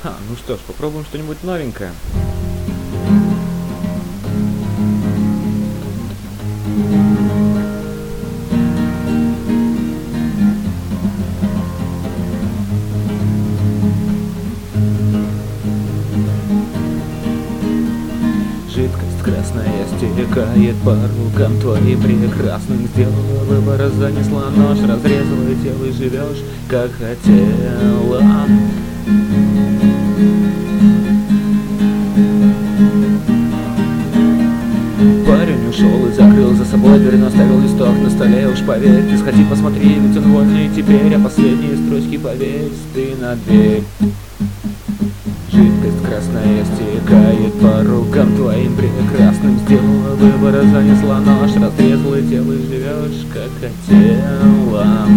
Ну что ж, попробуем что-нибудь новенькое. Жидкость красная стекает по рукам твоим прекрасным. Сделала выбор, занесла нож, разрезала тело и живешь, как хотела. Парень ушел и закрыл за собой дверь, но оставил листок на столе. Уж поверь, ты сходи посмотри, ведь он вольный теперь. А последние строчки повесь ты на дверь. Жидкость красная стекает по рукам твоим прекрасным. Сделала выбор, занесла нож, разрезала тело и живешь, как хотела.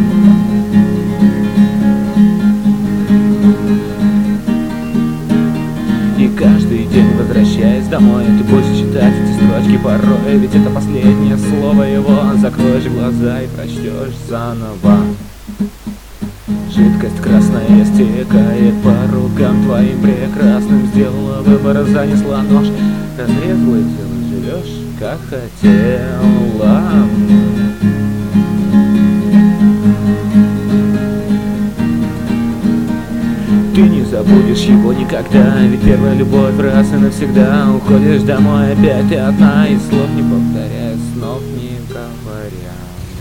И каждый день, возвращаясь домой, ты будешь читать эти строчки порой. Ведь это последнее слово его. Закроешь глаза и прочтешь заново. Жидкость красная стекает по рукам твоим прекрасным. Сделала выбор, занесла нож, разрезала тело, живешь, как хотела. Ты не забудешь его никогда, ведь первая любовь раз и навсегда. Уходишь домой опять ты одна, и слов не повторяя, снов не говоря.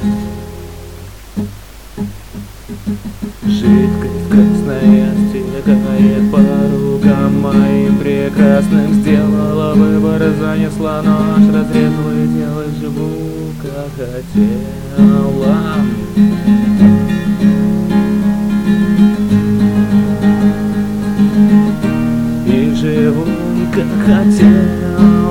Жидкость красная стекает по рукам моим прекрасным. Сделала выбор, занесла нож, разрезала и тело, живу, как хотела. И живу, как хотела.